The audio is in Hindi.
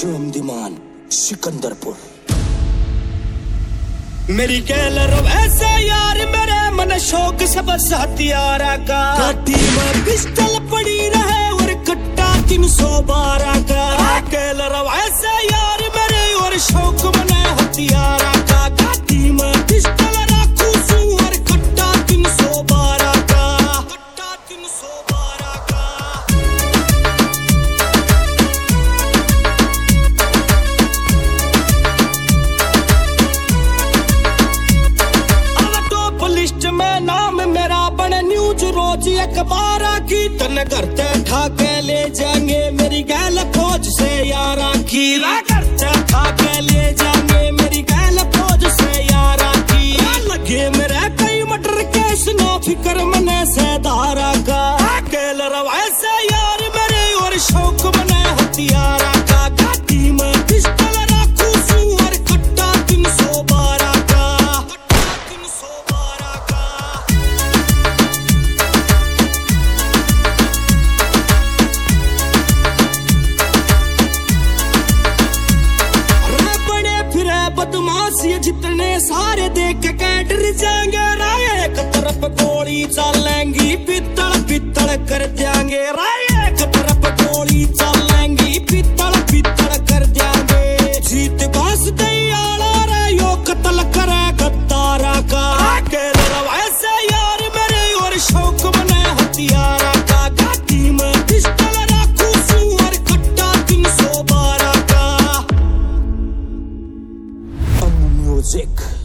शिवम दिमान सिकंदरपुर। मेरी गैलर ऐसे यार मेरे मन शौक सब हथियारा का, घाटी में पिस्टल पड़ी रहे और कट्टा 312 का। गैलर ऐसे यार मेरे और शौक मने हथियारा का, घाटी में पिस्टल रखू सू और कट्टा 312 का, कट्टा 312 का। लिस्ट में नाम मेरा बने न्यूज रोज अखबार की, तन घर ते ठा के ले जाएंगे मेरी गैल फौज से यारा की। घर ते ठा के ले जाएंगे मेरी गैल फौज से यारा की। लगे मेरे कई मटर केस ना फिकर मने से धारा का। गैल ऐसे यार मेरे और शौक मने हथियारा का, घाटी में पिस्टल रखू सू और कट्टा 312 का, कट्टा 312 का। बदमाश ये जितने सारे देख के डर जाएंगे। राय एक तरफ गोली चलेंगी पित्तल पित्तल कर देंगे। राय एक तरफ गोली चलेंगी पित्तल पित्तल कर देंगे। जीत घास दयाला रे यो कत्ल करे गद्दारा का। ऐसे यार मेरे और शौक बने हथियारा का, घाटी में पिस्टल रखू सू और कट्टा 312 का। म्यूजिक